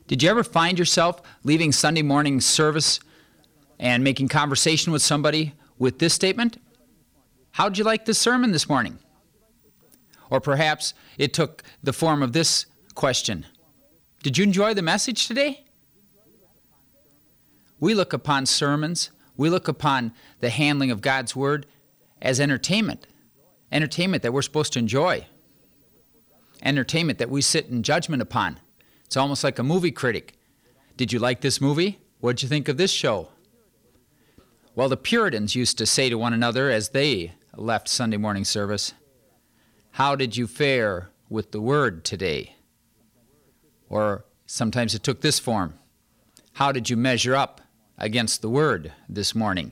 Did you ever find yourself leaving Sunday morning service and making conversation with somebody with this statement? How'd you like this sermon this morning? Or perhaps it took the form of this question. Did you enjoy the message today? We look upon sermons, we look upon the handling of God's Word as entertainment. Entertainment that we're supposed to enjoy. Entertainment that we sit in judgment upon. It's almost like a movie critic. Did you like this movie? What'd you think of this show? Well, the Puritans used to say to one another as they left Sunday morning service, how did you fare with the Word today? Or sometimes it took this form. How did you measure up against the Word this morning?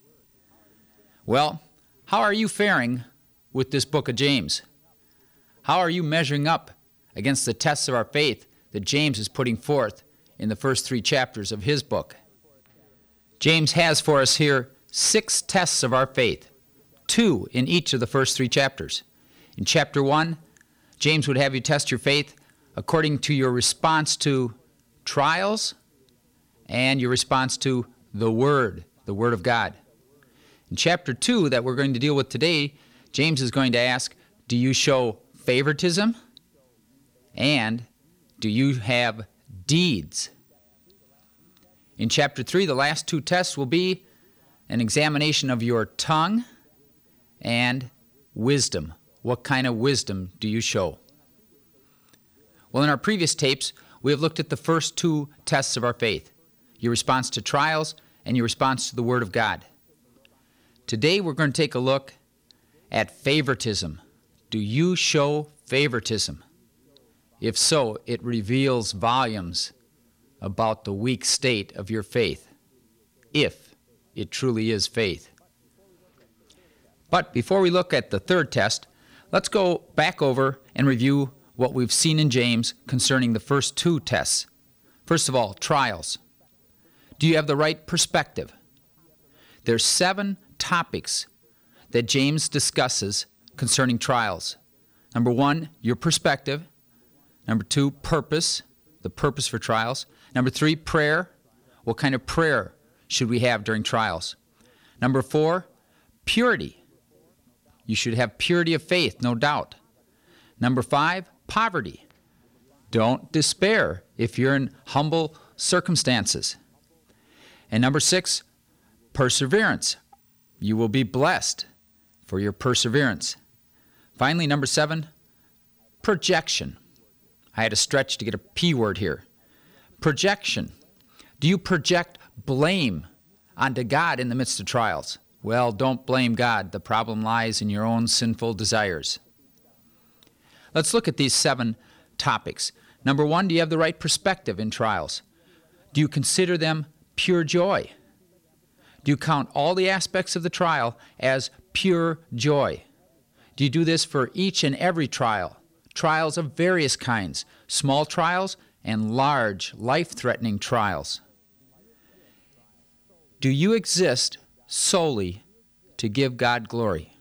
Well, how are you faring with this book of James? How are you measuring up against the tests of our faith that James is putting forth in the first 3 chapters of his book? James has for us here 6 tests of our faith, 2 in each of the first 3 chapters. In chapter 1, James would have you test your faith according to your response to trials and your response to the Word of God. In chapter 2 that we're going to deal with today, James is going to ask, do you show favoritism? And do you have deeds? In chapter 3, the last 2 tests will be an examination of your tongue and wisdom. What kind of wisdom do you show? Well, in our previous tapes, we have looked at the first 2 tests of our faith, your response to trials and your response to the Word of God. Today, we're going to take a look at favoritism. Do you show favoritism? If so, it reveals volumes about the weak state of your faith, if it truly is faith. But before we look at the 3rd test, let's go back over and review what we've seen in James concerning the first 2 tests. First of all, trials. Do you have the right perspective? There's 7 topics that James discusses concerning trials. Number 1, your perspective. Number 2, purpose, the purpose for trials. Number 3, prayer. What kind of prayer should we have during trials? Number 4, purity. You should have purity of faith, no doubt. Number 5, poverty. Don't despair if you're in humble circumstances. And number 6, perseverance. You will be blessed for your perseverance. Finally, number 7, projection. I had to stretch to get a P word here. Projection. Do you project blame onto God in the midst of trials? Well, don't blame God. The problem lies in your own sinful desires. Let's look at these 7 topics. Number 1, do you have the right perspective in trials? Do you consider them pure joy? Do you count all the aspects of the trial as pure joy? Do you do this for each and every trial? Trials of various kinds, small trials and large, life-threatening trials. Do you exist solely to give God glory?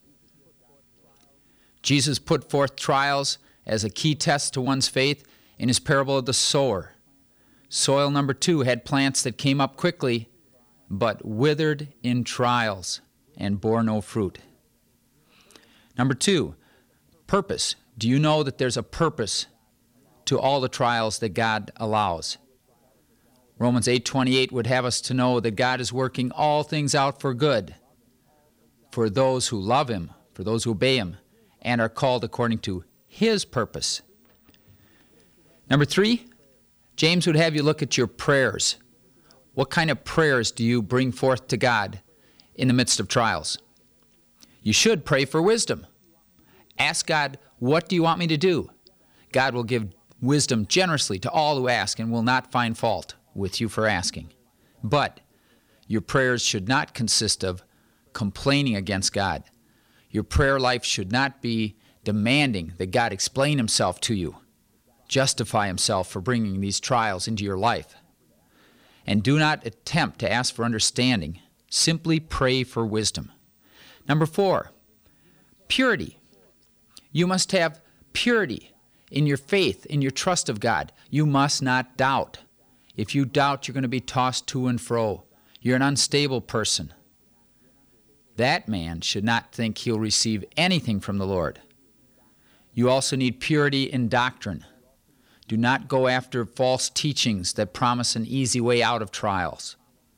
Jesus put forth trials as a key test to one's faith in his parable of the sower. Soil number 2 had plants that came up quickly, but withered in trials and bore no fruit. Number 2, purpose. Do you know that there's a purpose to all the trials that God allows? Romans 8:28 would have us to know that God is working all things out for good for those who love Him, for those who obey Him, and are called according to His purpose. Number 3, James would have you look at your prayers. What kind of prayers do you bring forth to God in the midst of trials? You should pray for wisdom. Ask God, what do you want me to do? God will give wisdom generously to all who ask and will not find fault with you for asking. But your prayers should not consist of complaining against God. Your prayer life should not be demanding that God explain Himself to you, justify Himself for bringing these trials into your life. And do not attempt to ask for understanding. Simply pray for wisdom. Number 4, purity. You must have purity in your faith, in your trust of God. You must not doubt. If you doubt, you're going to be tossed to and fro. You're an unstable person. That man should not think he'll receive anything from the Lord. You also need purity in doctrine. Do not go after false teachings that promise an easy way out of trials.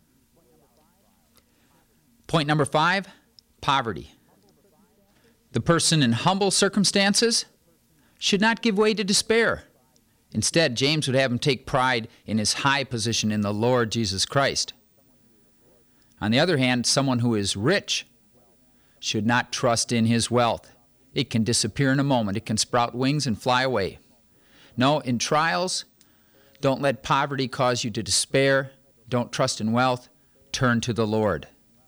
Point number 5, poverty. The person in humble circumstances should not give way to despair. Instead, James would have him take pride in his high position in the Lord Jesus Christ. On the other hand, someone who is rich should not trust in his wealth. It can disappear in a moment. It can sprout wings and fly away. No, in trials, don't let poverty cause you to despair. Don't trust in wealth. Turn to the Lord.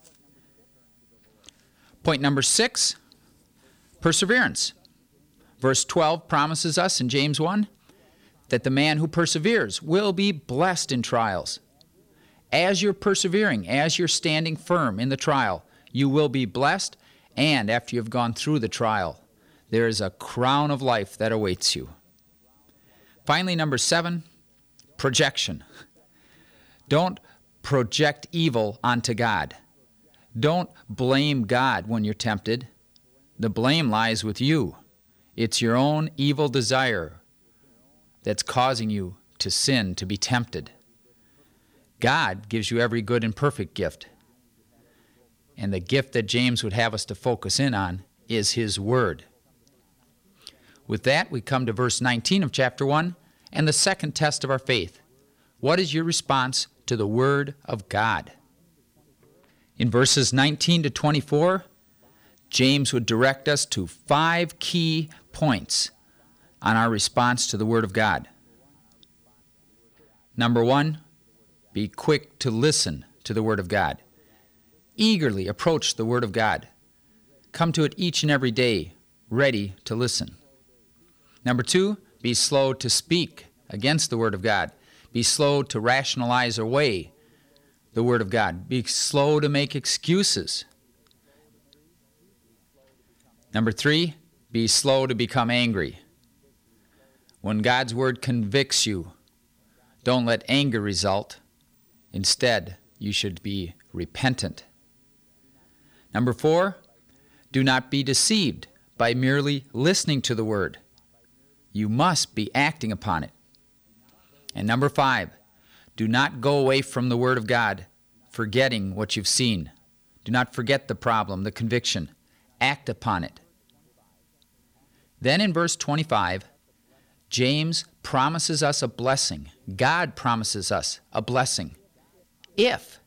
Point number 6, perseverance. Verse 12 promises us in James 1 that the man who perseveres will be blessed in trials. As you're persevering, as you're standing firm in the trial, you will be blessed, and after you've gone through the trial, there is a crown of life that awaits you. Finally, number 7, projection. Don't project evil onto God. Don't blame God when you're tempted. The blame lies with you. It's your own evil desire that's causing you to sin, to be tempted. God gives you every good and perfect gift. And the gift that James would have us to focus in on is his word. With that, we come to verse 19 of chapter 1 and the second test of our faith. What is your response to the word of God? In verses 19 to 24, James would direct us to 5 key points on our response to the word of God. Number 1, be quick to listen to the word of God. Eagerly approach the word of God. Come to it each and every day, ready to listen. Number 2, be slow to speak against the word of God. Be slow to rationalize away the word of God. Be slow to make excuses. Number 3, be slow to become angry. When God's word convicts you, don't let anger result. Instead, you should be repentant. Number 4, do not be deceived by merely listening to the word. You must be acting upon it. And number 5, do not go away from the word of God forgetting what you've seen. Do not forget the problem, the conviction. Act upon it. Then in verse 25, James promises us a blessing. God promises us a blessing. If.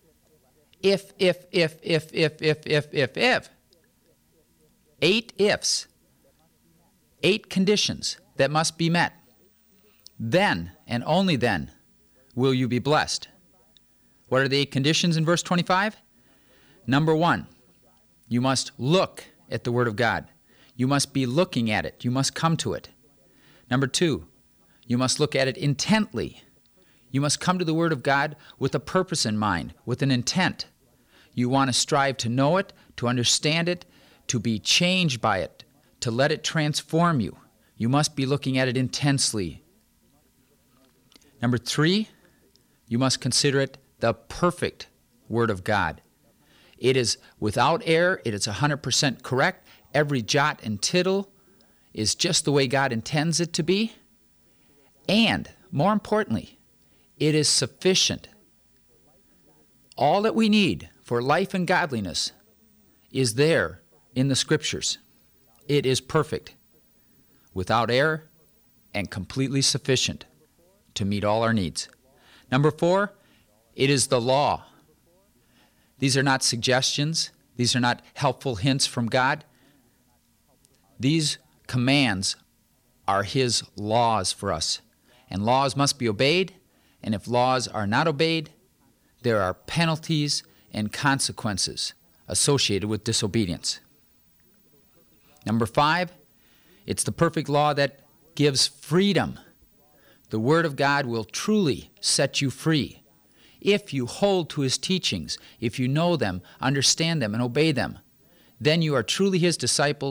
8 ifs. 8 conditions that must be met. Then, and only then, will you be blessed. What are the 8 conditions in verse 25? Number 1, you must look at the word of God. You must be looking at it. You must come to it. Number 2, you must look at it intently. You must come to the word of God with a purpose in mind, with an intent. You want to strive to know it, to understand it, to be changed by it, to let it transform you. You must be looking at it intensely. Number 3, you must consider it the perfect word of God. It is without error. It is 100% correct. Every jot and tittle is just the way God intends it to be. And, more importantly, it is sufficient. All that we need for life and godliness is there in the Scriptures. It is perfect, without error, and completely sufficient to meet all our needs. Number 4, it is the law. These are not suggestions. These are not helpful hints from God. These commands are His laws for us. And laws must be obeyed, and if laws are not obeyed, there are penalties and consequences associated with disobedience. Number 5, it's the perfect law that gives freedom. The Word of God will truly set you free. If you hold to His teachings, if you know them, understand them, and obey them, then you are truly His disciples,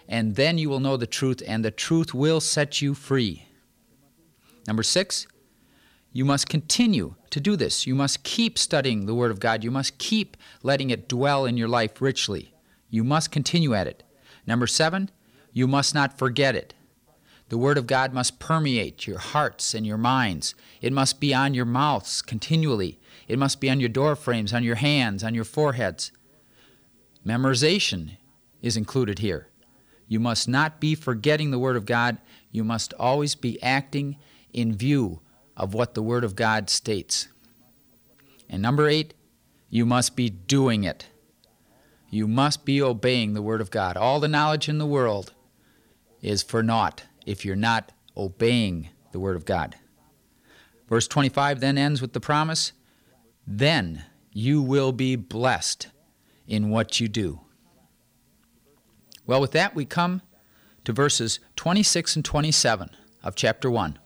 and then you will know the truth, and the truth will set you free. Number 6, you must continue to do this. You must keep studying the Word of God. You must keep letting it dwell in your life richly. You must continue at it. Number 7, you must not forget it. The Word of God must permeate your hearts and your minds. It must be on your mouths continually. It must be on your door frames, on your hands, on your foreheads. Memorization is included here. You must not be forgetting the Word of God. You must always be acting in view of what the Word of God states. And number 8, you must be doing it. You must be obeying the Word of God. All the knowledge in the world is for naught if you're not obeying the Word of God. Verse 25 then ends with the promise, then you will be blessed in what you do. Well, with that, we come to verses 26 and 27 of chapter 1.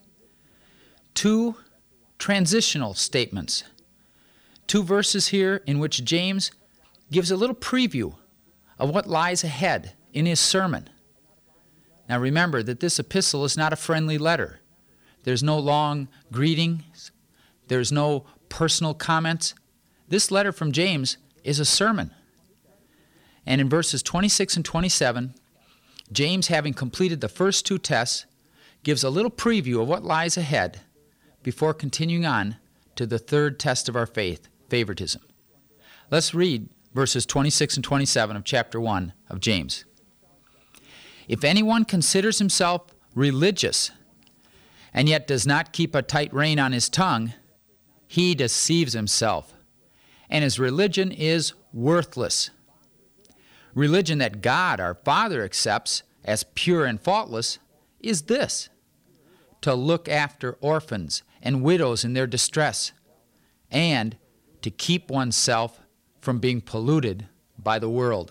2 transitional statements. 2 verses here in which James gives a little preview of what lies ahead in his sermon. Now remember that this epistle is not a friendly letter. There's no long greetings. There's no personal comments. This letter from James is a sermon. And in verses 26 and 27, James, having completed the first 2 tests, gives a little preview of what lies ahead before continuing on to the 3rd test of our faith, favoritism. Let's read verses 26 and 27 of chapter 1 of James. If anyone considers himself religious and yet does not keep a tight rein on his tongue, he deceives himself, and his religion is worthless. Religion that God our Father accepts as pure and faultless is this: to look after orphans and widows in their distress, and to keep oneself from being polluted by the world.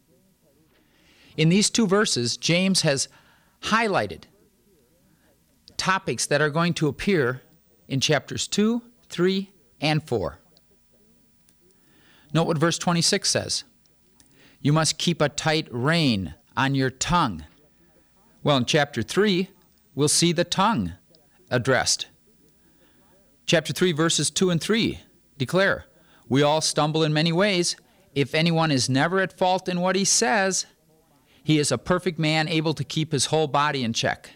In these 2 verses, James has highlighted topics that are going to appear in chapters 2, 3, and 4. Note what verse 26 says. You must keep a tight rein on your tongue. Well, in chapter 3, we'll see the tongue addressed. Chapter 3, verses 2 and 3 declare, we all stumble in many ways. If anyone is never at fault in what he says, he is a perfect man, able to keep his whole body in check.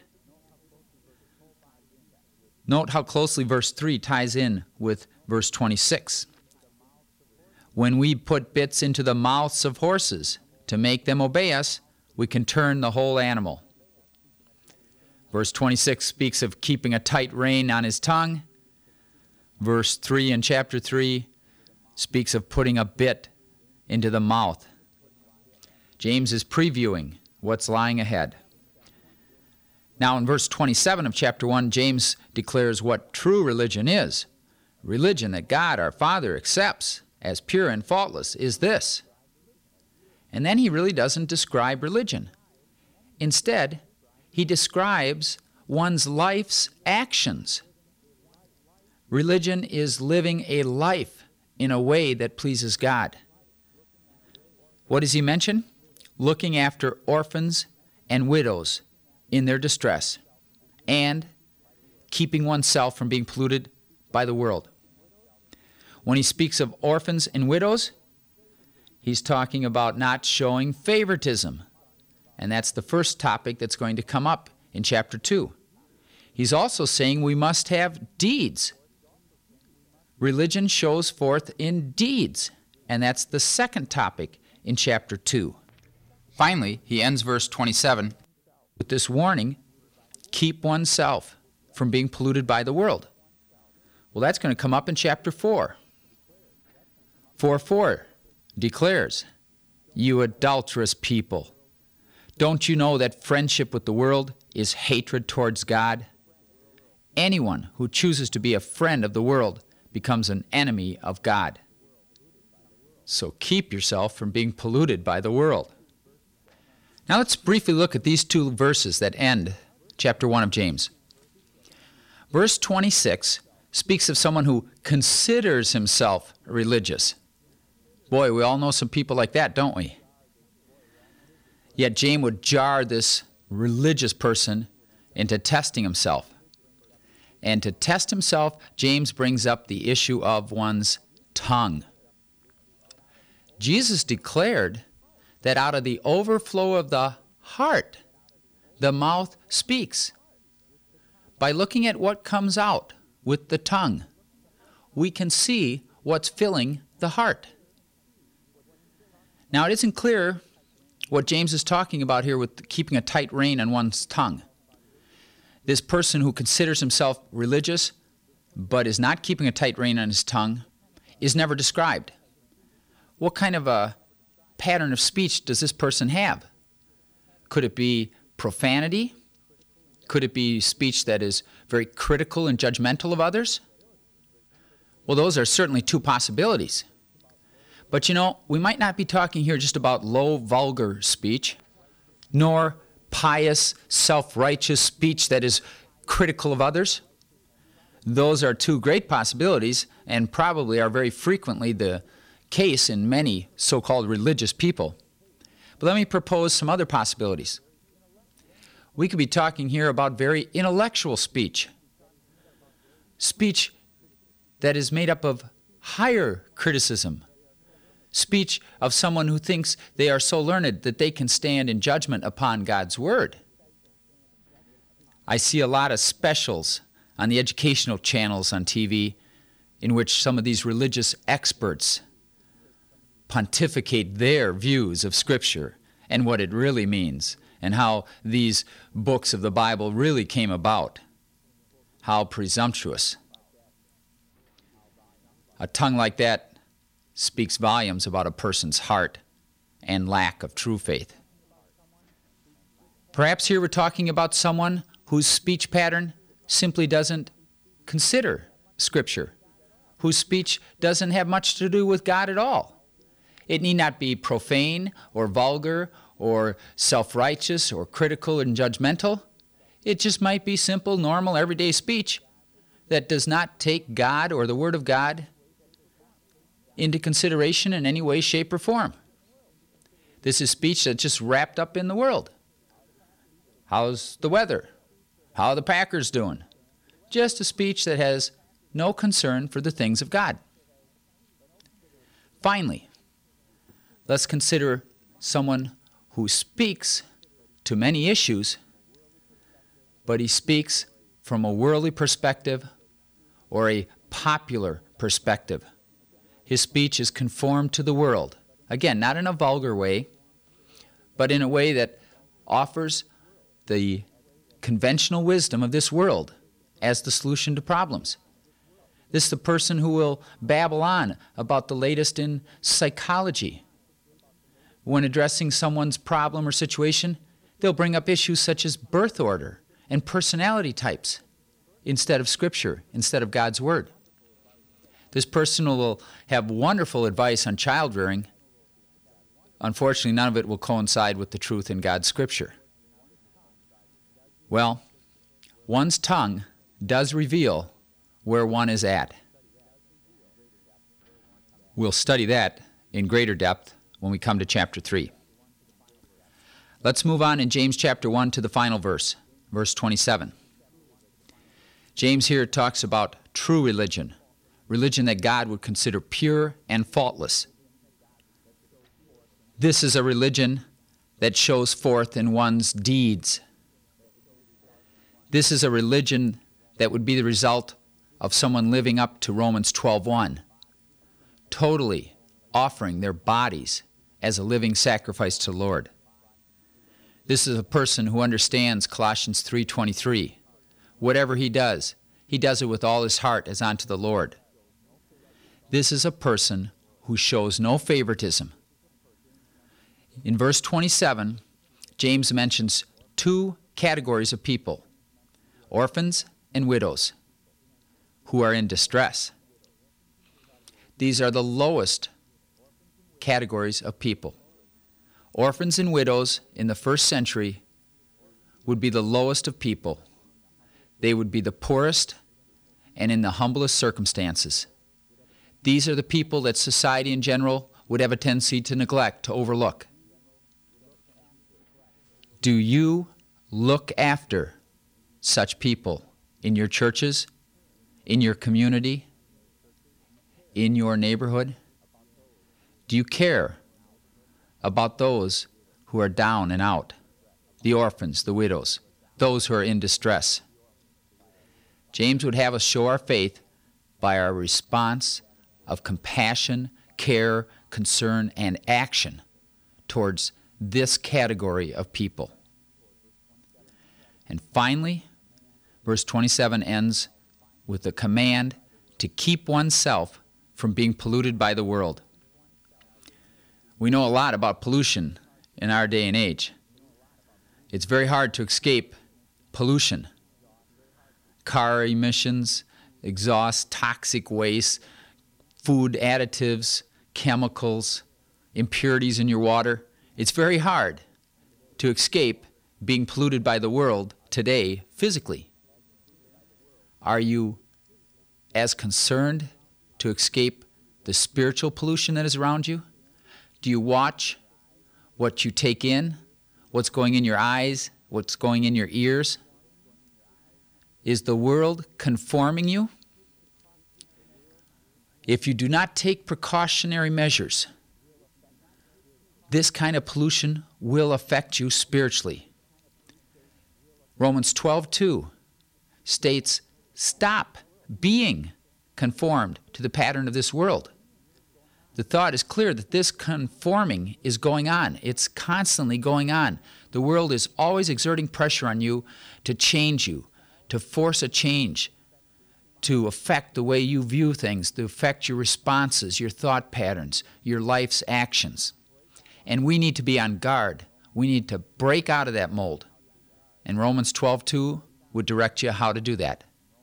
Note how closely verse 3 ties in with verse 26. When we put bits into the mouths of horses to make them obey us, we can turn the whole animal. Verse 26 speaks of keeping a tight rein on his tongue. Verse 3 in chapter 3 speaks of putting a bit into the mouth. James is previewing what's lying ahead. Now in verse 27 of chapter 1, James declares what true religion is. Religion that God our Father accepts as pure and faultless is this. And then he really doesn't describe religion. Instead, he describes one's life's actions. Religion is living a life in a way that pleases God. What does he mention? Looking after orphans and widows in their distress, and keeping oneself from being polluted by the world. When he speaks of orphans and widows, he's talking about not showing favoritism. And that's the first topic that's going to come up in chapter 2. He's also saying we must have deeds. Religion shows forth in deeds, and that's the second topic in chapter 2. Finally, he ends verse 27 with this warning, keep oneself from being polluted by the world. Well, that's going to come up in chapter 4. 4:4 declares, you adulterous people, don't you know that friendship with the world is hatred towards God? Anyone who chooses to be a friend of the world becomes an enemy of God. So keep yourself from being polluted by the world. Now let's briefly look at these 2 verses that end chapter 1 of James. Verse 26 speaks of someone who considers himself religious. Boy, we all know some people like that, don't we? Yet James would jar this religious person into testing himself. And to test himself, James brings up the issue of one's tongue. Jesus declared that out of the overflow of the heart, the mouth speaks. By looking at what comes out with the tongue, we can see what's filling the heart. Now, it isn't clear what James is talking about here with keeping a tight rein on one's tongue. This person who considers himself religious but is not keeping a tight rein on his tongue is never described. What kind of a pattern of speech does this person have? Could it be profanity? Could it be speech that is very critical and judgmental of others? Well, those are certainly two possibilities. But we might not be talking here just about low, vulgar speech, nor pious, self-righteous speech that is critical of others. Those are two great possibilities and probably are very frequently the case in many so-called religious people. But let me propose some other possibilities. We could be talking here about very intellectual speech. Speech that is made up of higher criticism. Speech of someone who thinks they are so learned that they can stand in judgment upon God's Word. I see a lot of specials on the educational channels on TV in which some of these religious experts pontificate their views of Scripture and what it really means and how these books of the Bible really came about. How presumptuous. A tongue like that speaks volumes about a person's heart and lack of true faith. Perhaps here we're talking about someone whose speech pattern simply doesn't consider Scripture, whose speech doesn't have much to do with God at all. It need not be profane or vulgar or self-righteous or critical and judgmental. It just might be simple, normal, everyday speech that does not take God or the Word of God into consideration in any way, shape, or form. This is speech that's just wrapped up in the world. How's the weather? How are the Packers doing? Just a speech that has no concern for the things of God. Finally, let's consider someone who speaks to many issues, but he speaks from a worldly perspective or a popular perspective. His speech is conformed to the world. Again, not in a vulgar way, but in a way that offers the conventional wisdom of this world as the solution to problems. This is the person who will babble on about the latest in psychology. When addressing someone's problem or situation, they'll bring up issues such as birth order and personality types instead of Scripture, instead of God's Word. This person will have wonderful advice on child rearing. Unfortunately, none of it will coincide with the truth in God's Scripture. Well, one's tongue does reveal where one is at. We'll study that in greater depth when we come to chapter 3. Let's move on in James chapter 1 to the final verse, verse 27. James here talks about true religion. Religion that God would consider pure and faultless. This is a religion that shows forth in one's deeds. This is a religion that would be the result of someone living up to Romans 12:1, totally offering their bodies as a living sacrifice to the Lord. This is a person who understands Colossians 3:23. Whatever he does it with all his heart as unto the Lord. This is a person who shows no favoritism. In verse 27, James mentions two categories of people, orphans and widows, who are in distress. These are the lowest categories of people. Orphans and widows in the first century would be the lowest of people. They would be the poorest and in the humblest circumstances. These are the people that society in general would have a tendency to neglect, to overlook. Do you look after such people in your churches, in your community, in your neighborhood? Do you care about those who are down and out, the orphans, the widows, those who are in distress? James would have us show our faith by our response of compassion, care, concern, and action towards this category of people. And finally, verse 27 ends with a command to keep oneself from being polluted by the world. We know a lot about pollution in our day and age. It's very hard to escape pollution. Car emissions, exhaust, toxic waste, food additives, chemicals, impurities in your water. It's very hard to escape being polluted by the world today physically. Are you as concerned to escape the spiritual pollution that is around you? Do you watch what you take in, what's going in your eyes, what's going in your ears? Is the world conforming you? If you do not take precautionary measures, this kind of pollution will affect you spiritually. Romans 12:2 states, stop being conformed to the pattern of this world. The thought is clear that this conforming is going on. It's constantly going on. The world is always exerting pressure on you to change you, to force a change, to affect the way you view things, to affect your responses, your thought patterns, your life's actions. And we need to be on guard. We need to break out of that mold. And Romans 12:2 would direct you how to do that.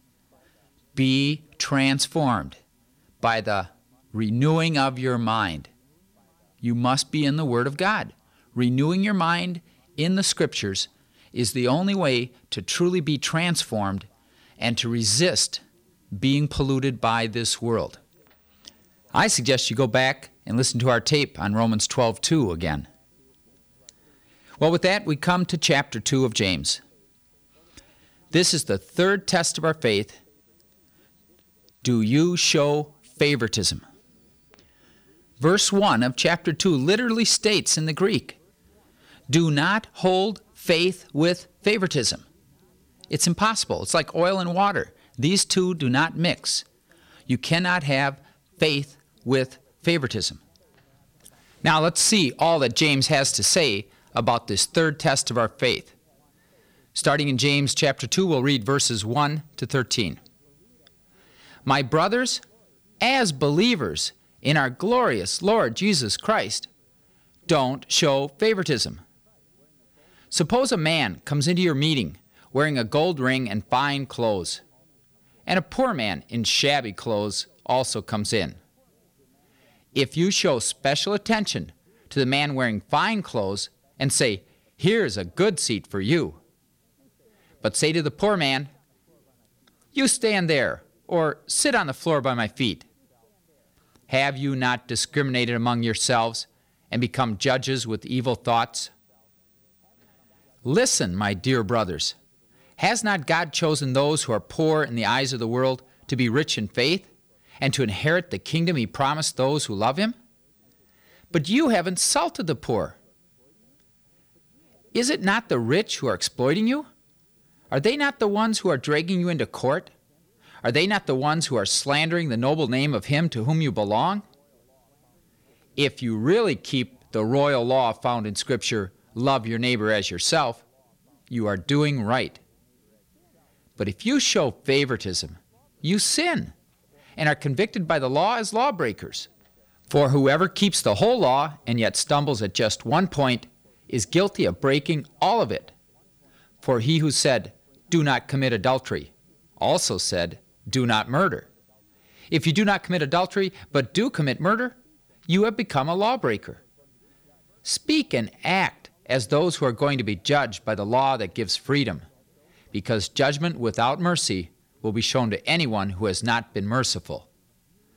Be transformed by the renewing of your mind. You must be in the Word of God. Renewing your mind in the Scriptures is the only way to truly be transformed and to resist being polluted by this world. I suggest you go back and listen to our tape on Romans 12:2 again. Well, with that, we come to chapter 2 of James. This is the third test of our faith. Do you show favoritism? Verse 1 of chapter 2 literally states in the Greek, do not hold faith with favoritism. It's impossible. It's like oil and water. These two do not mix. You cannot have faith with favoritism. Now let's see all that James has to say about this third test of our faith. Starting in James chapter 2, we'll read verses 1 to 13. My brothers, as believers in our glorious Lord Jesus Christ, don't show favoritism. Suppose a man comes into your meeting wearing a gold ring and fine clothes, and a poor man in shabby clothes also comes in. If you show special attention to the man wearing fine clothes and say, here's a good seat for you, but say to the poor man, you stand there, or sit on the floor by my feet, have you not discriminated among yourselves and become judges with evil thoughts? Listen, my dear brothers, has not God chosen those who are poor in the eyes of the world to be rich in faith and to inherit the kingdom he promised those who love him? But you have insulted the poor. Is it not the rich who are exploiting you? Are they not the ones who are dragging you into court? Are they not the ones who are slandering the noble name of him to whom you belong? If you really keep the royal law found in Scripture, love your neighbor as yourself, you are doing right. But if you show favoritism, you sin and are convicted by the law as lawbreakers. For whoever keeps the whole law and yet stumbles at just one point is guilty of breaking all of it. For he who said, do not commit adultery, also said, do not murder. If you do not commit adultery, but do commit murder, you have become a lawbreaker. Speak and act as those who are going to be judged by the law that gives freedom, because judgment without mercy will be shown to anyone who has not been merciful.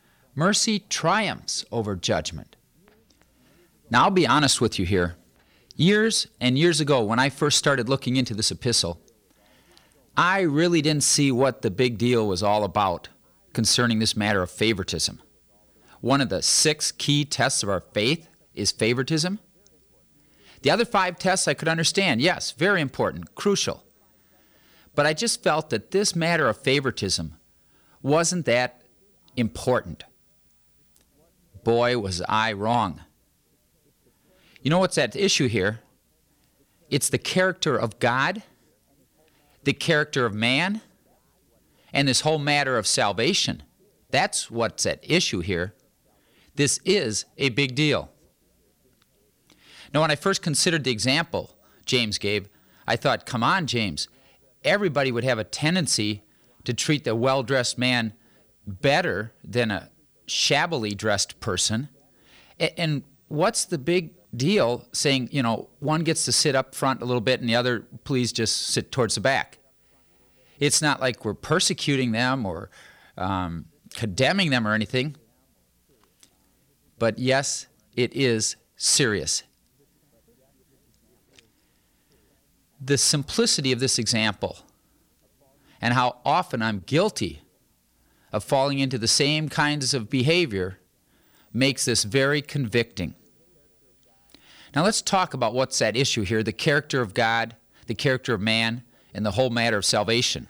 Mercy triumphs over judgment. Now I'll be honest with you here. Years and years ago, when I first started looking into this epistle, I really didn't see what the big deal was all about concerning this matter of favoritism. One of the 6 key tests of our faith is favoritism. The other 5 tests I could understand. Yes, very important, crucial. But I just felt that this matter of favoritism wasn't that important. Boy, was I wrong. You know what's at issue here? It's the character of God, the character of man, and this whole matter of salvation. That's what's at issue here. This is a big deal. Now, when I first considered the example James gave, I thought, come on, James, everybody would have a tendency to treat the well-dressed man better than a shabbily dressed person. And what's the big deal saying, one gets to sit up front a little bit and the other, please just sit towards the back? It's not like we're persecuting them or condemning them or anything. But yes, it is serious. The simplicity of this example and how often I'm guilty of falling into the same kinds of behavior makes this very convicting. Now let's talk about what's at issue here, the character of God, the character of man, and the whole matter of salvation.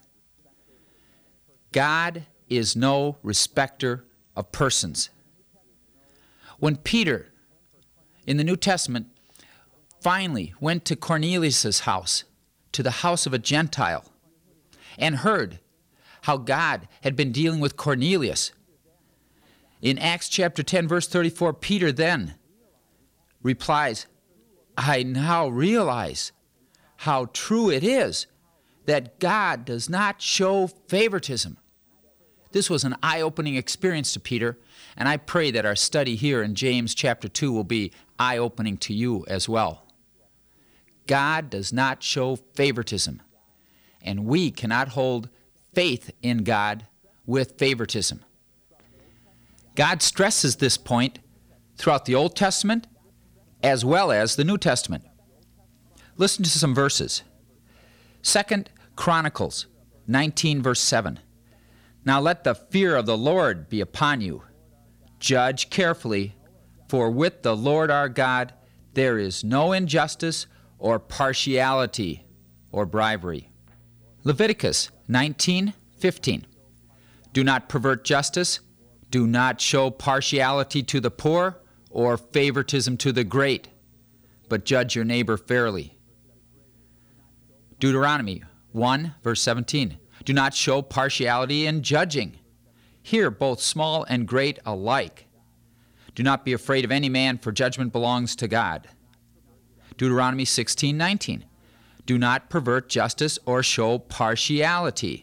God is no respecter of persons. When Peter, in the New Testament, finally went to Cornelius' house, to the house of a Gentile, and heard how God had been dealing with Cornelius, in Acts chapter 10, verse 34, Peter then replies, I now realize how true it is that God does not show favoritism. This was an eye-opening experience to Peter, and I pray that our study here in James chapter 2 will be eye-opening to you as well. God does not show favoritism, and we cannot hold faith in God with favoritism. God stresses this point throughout the Old Testament as well as the New Testament. Listen to some verses. 2 Chronicles 19, verse 7. Now let the fear of the Lord be upon you. Judge carefully, for with the Lord our God there is no injustice or partiality or bribery. Leviticus 19:15. Do not pervert justice. Do not show partiality to the poor or favoritism to the great, but judge your neighbor fairly. Deuteronomy 1, verse 17. Do not show partiality in judging. Hear both small and great alike. Do not be afraid of any man, for judgment belongs to God. Deuteronomy 16:19. Do not pervert justice or show partiality.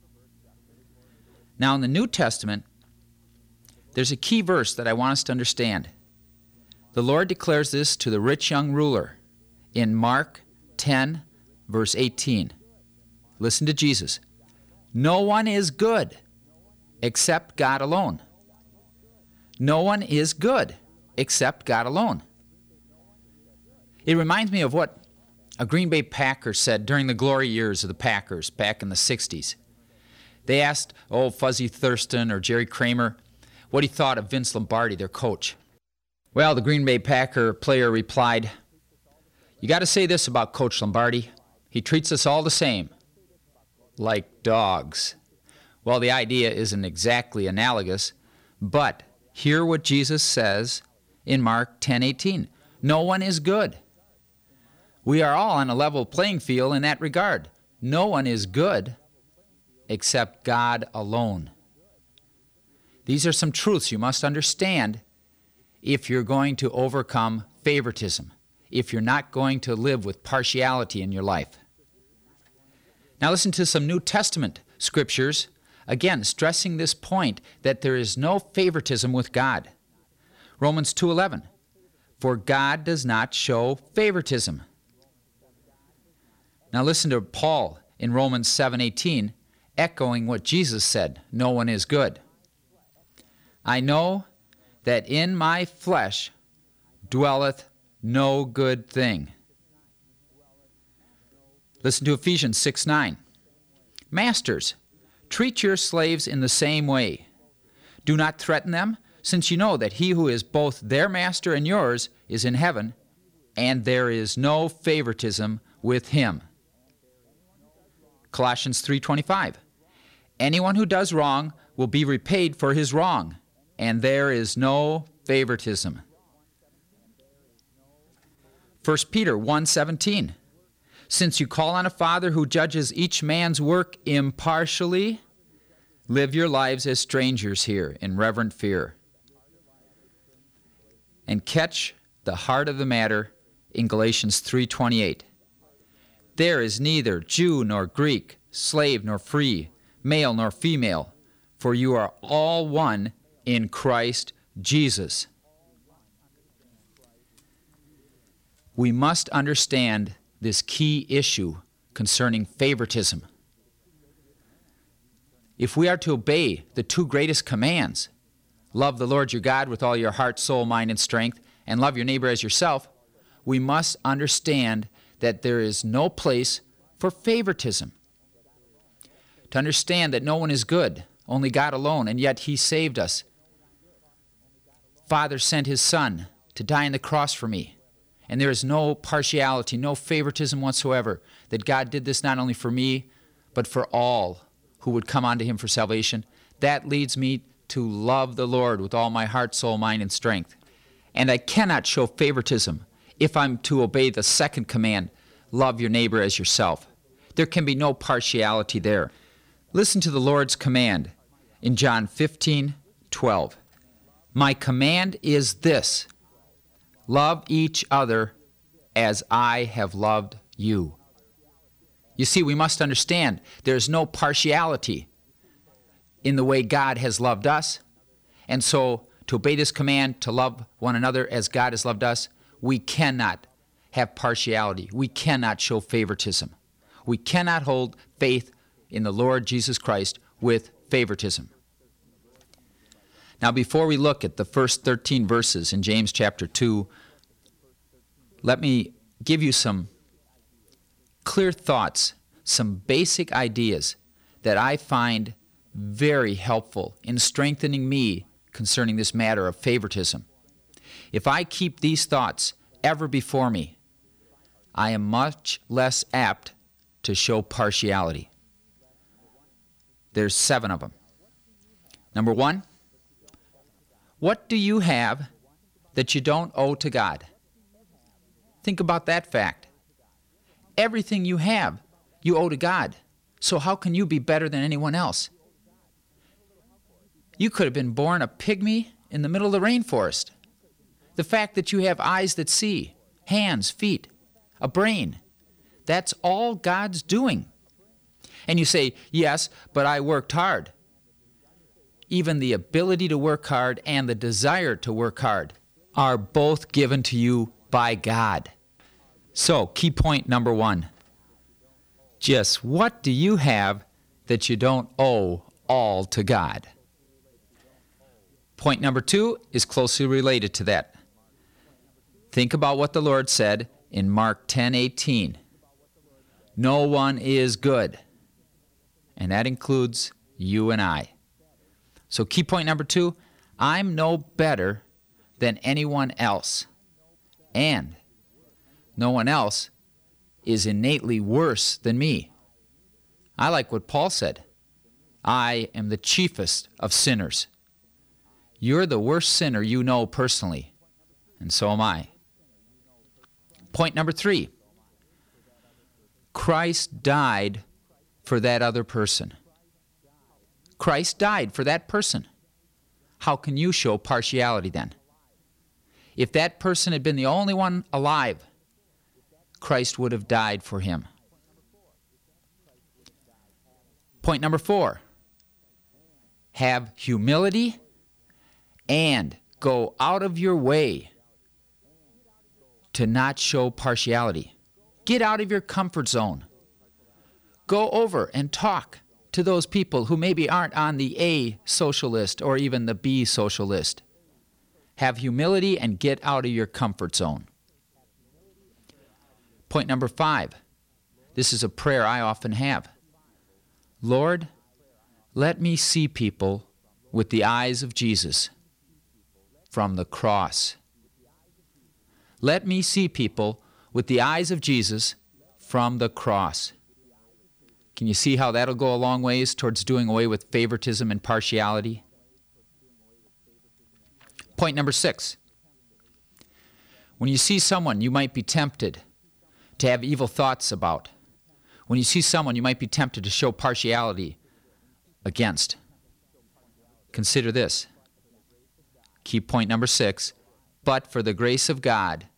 Now in the New Testament, there's a key verse that I want us to understand. The Lord declares this to the rich young ruler in Mark 10, verse 18. Listen to Jesus. No one is good except God alone. No one is good except God alone. It reminds me of what a Green Bay Packer said during the glory years of the Packers back in the 60s. They asked Fuzzy Thurston or Jerry Kramer what he thought of Vince Lombardi, their coach. Well, the Green Bay Packer player replied, you got to say this about Coach Lombardi. He treats us all the same, like dogs. Well, the idea isn't exactly analogous, but hear what Jesus says in Mark 10:18. No one is good. We are all on a level playing field in that regard. No one is good except God alone. These are some truths you must understand if you're going to overcome favoritism, if you're not going to live with partiality in your life. Now listen to some New Testament scriptures, again stressing this point that there is no favoritism with God. Romans 2:11, for God does not show favoritism. Now listen to Paul in Romans 7:18, echoing what Jesus said, no one is good. I know that in my flesh dwelleth no good thing. Listen to Ephesians 6:9. Masters, treat your slaves in the same way. Do not threaten them, since you know that he who is both their master and yours is in heaven, and there is no favoritism with him. Colossians 3:25. Anyone who does wrong will be repaid for his wrong, and there is no favoritism. 1 Peter 1:17. Since you call on a Father who judges each man's work impartially, live your lives as strangers here in reverent fear. And catch the heart of the matter in Galatians 3:28. There is neither Jew nor Greek, slave nor free, male nor female, for you are all one in Christ Jesus. We must understand this key issue concerning favoritism. If we are to obey the two greatest commands, love the Lord your God with all your heart, soul, mind, and strength, and love your neighbor as yourself, we must understand that there is no place for favoritism. To understand that no one is good, only God alone, and yet he saved us. Father sent his Son to die on the cross for me. And there is no partiality, no favoritism whatsoever, that God did this not only for me, but for all who would come unto him for salvation. That leads me to love the Lord with all my heart, soul, mind, and strength. And I cannot show favoritism if I'm to obey the second command, love your neighbor as yourself. There can be no partiality there. Listen to the Lord's command in John 15:12. My command is this: love each other as I have loved you. You see, we must understand there's no partiality in the way God has loved us. And so, to obey this command, to love one another as God has loved us, we cannot have partiality. We cannot show favoritism. We cannot hold faith in the Lord Jesus Christ with favoritism. Now, before we look at the first 13 verses in James chapter 2, let me give you some clear thoughts, some basic ideas that I find very helpful in strengthening me concerning this matter of favoritism. If I keep these thoughts ever before me, I am much less apt to show partiality. There's 7 of them. Number 1, what do you have that you don't owe to God? Think about that fact. Everything you have, you owe to God. So how can you be better than anyone else? You could have been born a pygmy in the middle of the rainforest. The fact that you have eyes that see, hands, feet, a brain, that's all God's doing. And you say, yes, but I worked hard. Even the ability to work hard and the desire to work hard are both given to you by God. So, key point number 1. Just what do you have that you don't owe all to God? Point number 2 is closely related to that. Think about what the Lord said in Mark 10:18. No one is good. And that includes you and I. So key point number 2, I'm no better than anyone else. And no one else is innately worse than me. I like what Paul said. I am the chiefest of sinners. You're the worst sinner you know personally, and so am I. Point number 3, Christ died for that other person. Christ died for that person. How can you show partiality then? If that person had been the only one alive, Christ would have died for him. Point number 4, have humility and go out of your way to not show partiality. Get out of your comfort zone. Go over and talk to those people who maybe aren't on the A social list or even the B social list. Have humility and get out of your comfort zone. Point number 5, This is a prayer I often have. Lord, let me see people with the eyes of Jesus from the cross. Let me see people with the eyes of Jesus from the cross. Can you see how that'll go a long ways towards doing away with favoritism and partiality? Point number 6. When you see someone you might be tempted to have evil thoughts about, when you see someone you might be tempted to show partiality against, consider this. Key point number 6. But for the grace of God,